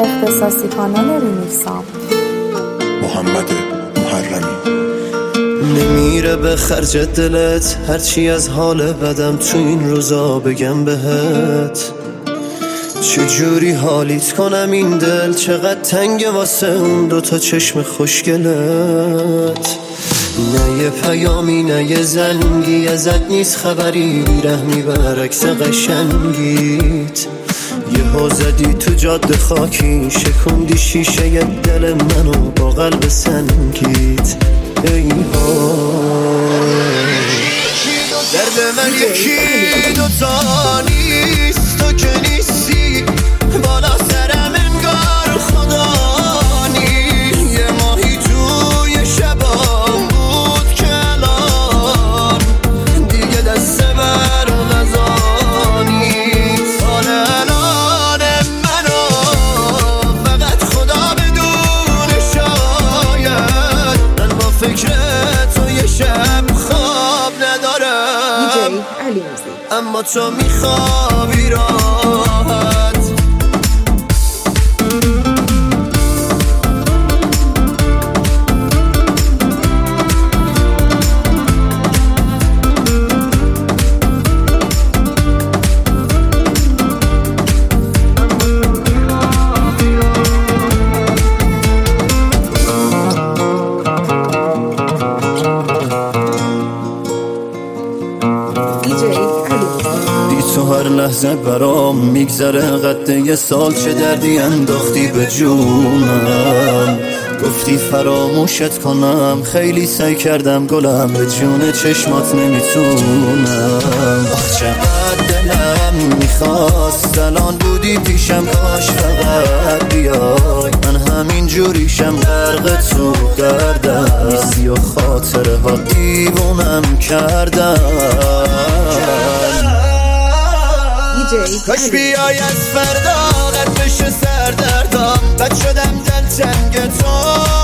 اختصاصی کانال ریمیکسام محمد محرمی. نمیره به خرج دلت هرچی از حال بدم تو این روزا بگم بهت. چجوری حالیت کنم این دل چقدر تنگه واسه اون دوتا چشم خوشگلت. نه یه پیامی نه یه زنگی ازت نیست خبری، بیرحمی برعکس قشنگیت. یه زدی تو جاده خاکی، شکوندی شیشه ی دل منو با قلب سنگیت. ای درد من یکی دوتا نیست، تو که نیستی بالا سرم انگار خدا نیست. یه ماهی توی شبام بود که الان دیگه دست بر غذا نیست. حال الان منو فقط خدا بدونه، شاید من با فکر تو یه شب خواب ندارم، اما تو میخوابی راحت. تو هر لحظه برام میگذره قد یه سال، چه دردی انداختی به جونم. گفتی فراموشت کنم، خیلی سعی کردم گلم، به جون چشمات نمیتونم. آخ چقدر دلم میخواست الان بودی پیشم، کاش فقط بیای. من همین جوریشم غرق تو دردم، نیستی و خاطره ها دیوونم کردم. کاش بیای از فردا قد بشه سردردم، بد شدم دلتنگ تو.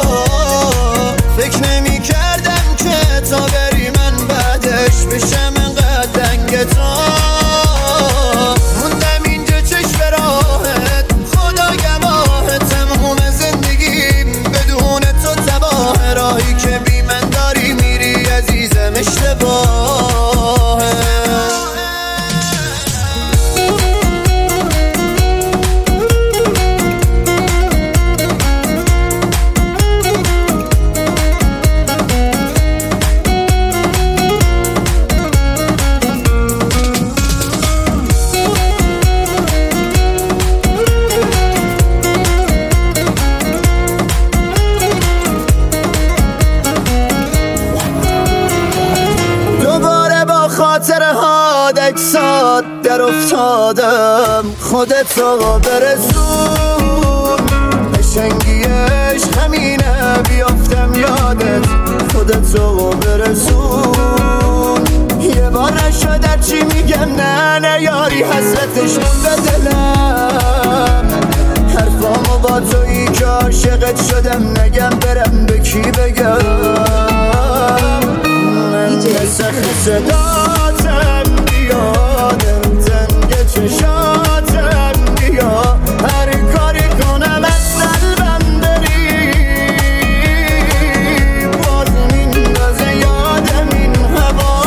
فکر نمی کردم که تا بری من بعدش بشم انقدر دنگ تو. موندم اینجا چشم راهت، خدا گواه تموم زندگیم بدون تو تباه. راهی که بی من داری میری عزیزم اشتباهه. خاطره ها دکسات در افتادم، خودتو برسون. قشنگیش همینه بیافتم یادت، خودتو برسون. یه بار نشد چی میگم نه یاری، حسرتش به دلم. حرفامو با تویی که عاشقت شدم، نگم برم به کی بگم. سخت صداتم بیا، دلتنگ چشاتم بیا. هر کاری کنم از قلبم بری، باز میندازه یادم این هوا.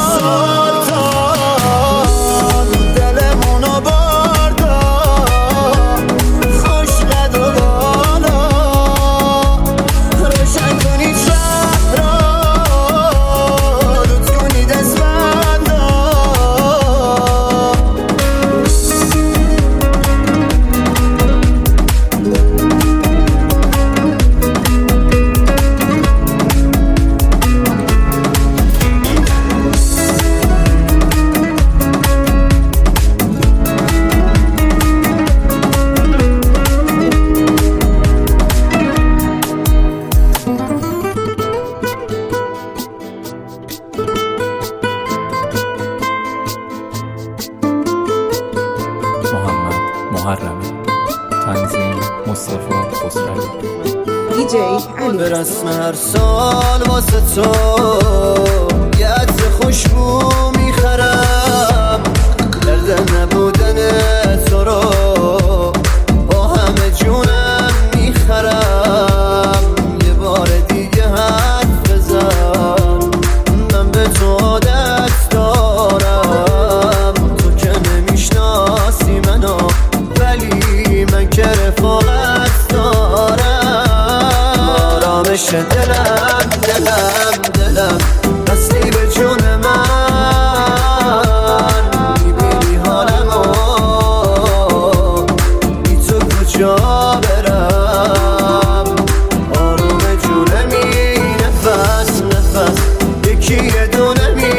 سلطان دلمونو بردا، خوش قد و بالا. روشن کنید شهر را، محرمی. تنظیم مصطفی خسروی. DJ علی. به رسم هر سال واسه تو یه عطر خوشبو میخرم. درد نبودن تو رو با همه جونم که رفاقت دارم. آرامش دلم بستی به جون من، میبینی حالمو بی تو کجا برم. آروم جونمی نفس یکی یه دونمی،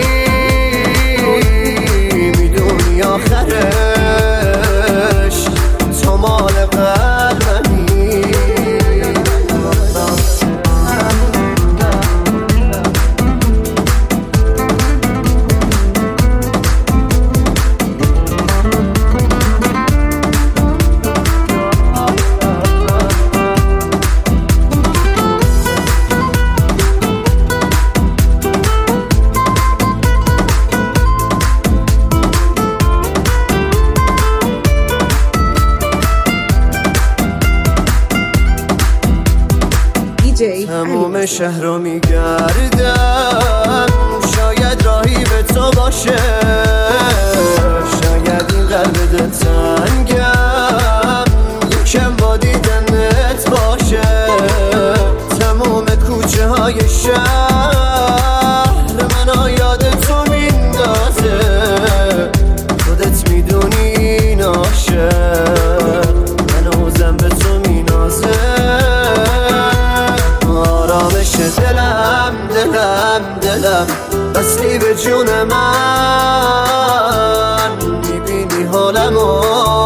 میدونی آخرش تو مال قلبمی. تموم شهر رو میگردم، شاید راهی به تو باشه، شاید این قلب دلتنگم یکم با دیدنت باشه. تموم کوچه های شهر منو یاد تو میندازه، خودت میدونی این عاشق هنوزم به تو مینازه. آرامش دلم بستی به جون من، میبینی حالمو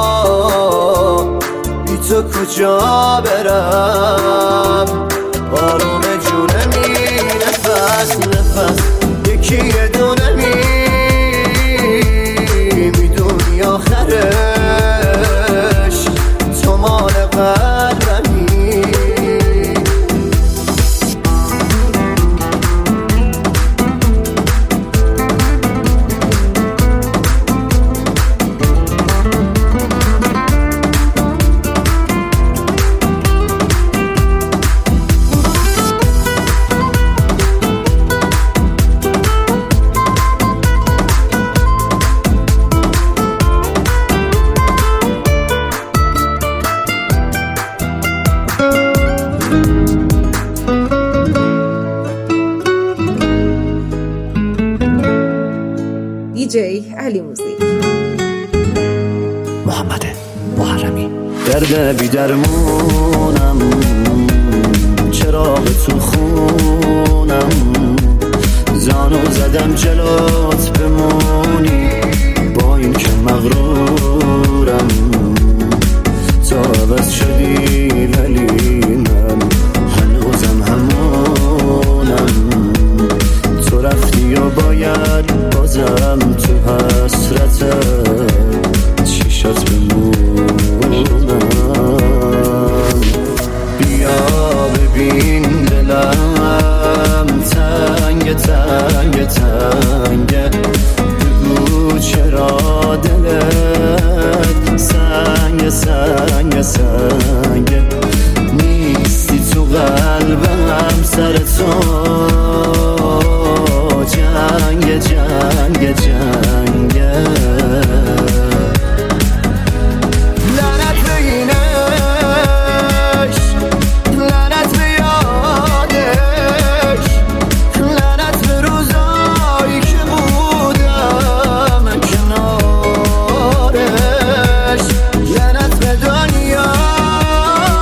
بی تو کجا برم. آروم جونمی نفس یکی یه دونمی، میدونی آخرش تو مال قلبمی. DJ علی موزیک. محمد محرمی. درد بی درمونم، چراغ تو خونم، زانو زدم جلوت بمونی، با این که مغرورم. تو عوض شدی ولی من هنوزم همونم. تو رفتی و باید بازم تو حسرتت چیشات بمونم. بیا ببین دلم تنگه، بگو چرا دلت سنگه، نیستی تو قلبم سر تو جنگه. لعنت به اینش، لعنت به یادش، لعنت به روزایی که بودم کنارش، لعنت به دنیا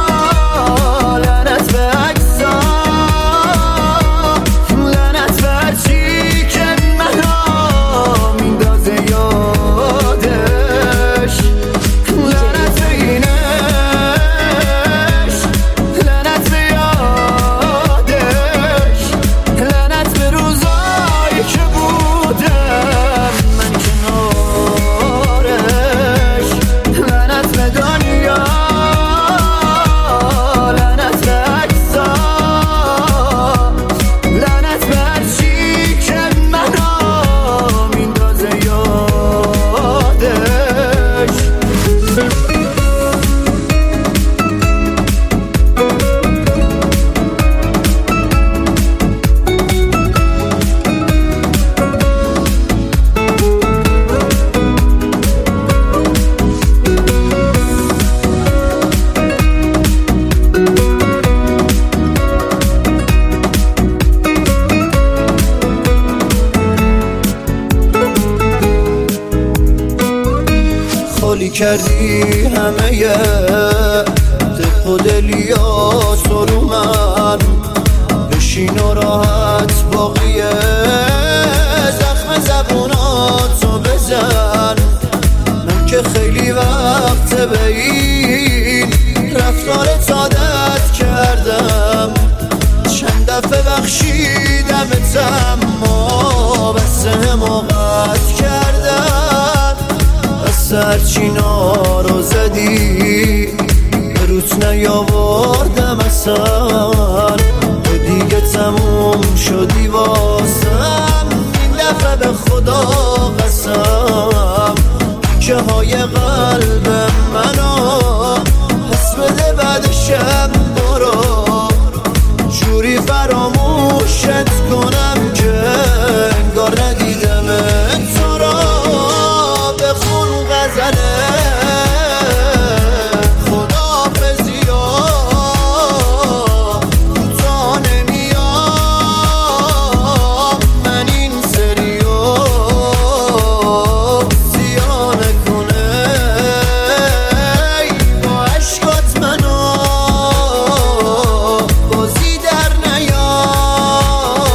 کردی همه دق و دلیاتو رو من، بشین و راحت باقیه زخم زبوناتو بزن. من که خیلی وقت به این رفتارت عادت کردم، چند دفعه بخشیدمت اما بس حماقت کردم. بس هرچی نارو زدی به روت نیاوردم اصلا، تو دیگه تموم شدی واسم. این دفعه به خدا قسم که های قلب منو پس بده بعدشم برو، جوری فراموشت کنم که انگار ندیدم تو را. بخون غزله خداحافظیا تا نمیام من این سریو زیان کنه با عشقات منو بازی در نیار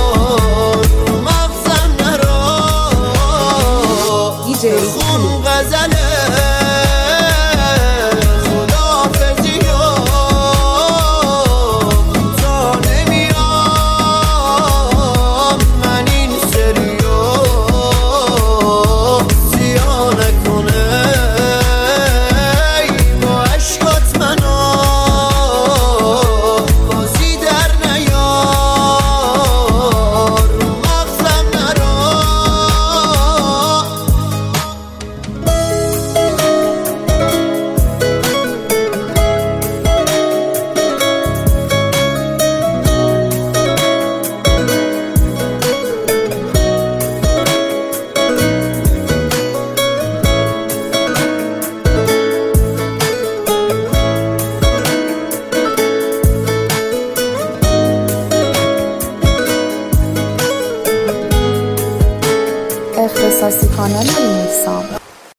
مغزم نرا. بخون غزله خداحافظیا تا نمیام من این سریو زیان کنه با عشقات منو بازی در نیار مغزم نرا. اختصاصی کانال